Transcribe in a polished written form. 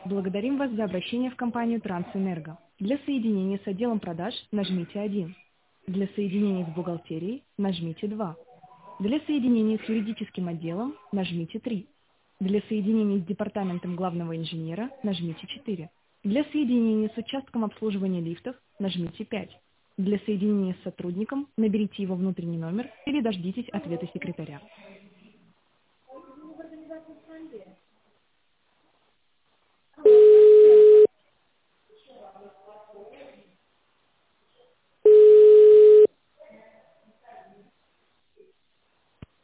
Благодарим вас за обращение в компанию Трансэнерго. Для соединения с отделом продаж нажмите 1. Для соединения с бухгалтерией нажмите 2. Для соединения с юридическим отделом нажмите 3. Для соединения с департаментом главного инженера нажмите 4. Для соединения с участком обслуживания лифтов нажмите 5. Для соединения с сотрудником наберите его внутренний номер или дождитесь ответа секретаря.